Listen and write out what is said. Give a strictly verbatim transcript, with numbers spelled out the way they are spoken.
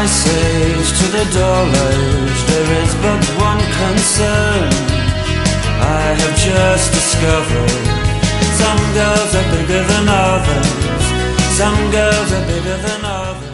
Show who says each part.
Speaker 1: Ice Age to the Dull Age, there is but one concern I have just discovered. Some girls are bigger than others. Some girls are bigger than others.